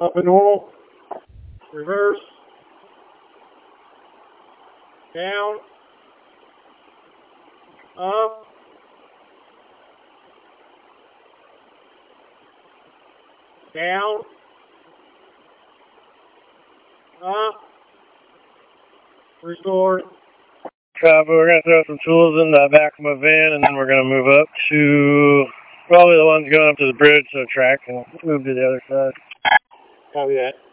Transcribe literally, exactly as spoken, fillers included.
Up and normal. Reverse. Down. Up. Down. Up. Restored. Trevor, we're going to throw some tools in the back of my van, and then we're going to move up to probably the ones going up to the bridge, so track, and move to the other side. Copy that.